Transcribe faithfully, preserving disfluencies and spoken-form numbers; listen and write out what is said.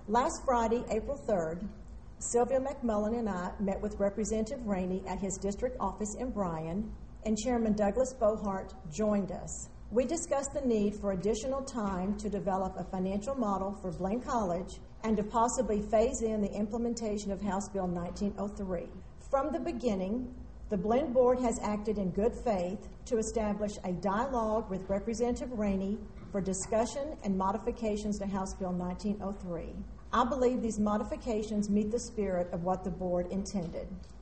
Last Friday, April third, Sylvia McMullen and I met with Representative Rainey at his district office in Bryan, and Chairman Douglas Bohart joined us. We discussed the need for additional time to develop a financial model for Blaine College and to possibly phase in the implementation of House Bill nineteen oh three. From the beginning, the Blaine Board has acted in good faith to establish a dialogue with Representative Rainey for discussion and modifications to House Bill nineteen oh three. I believe these modifications meet the spirit of what the board intended.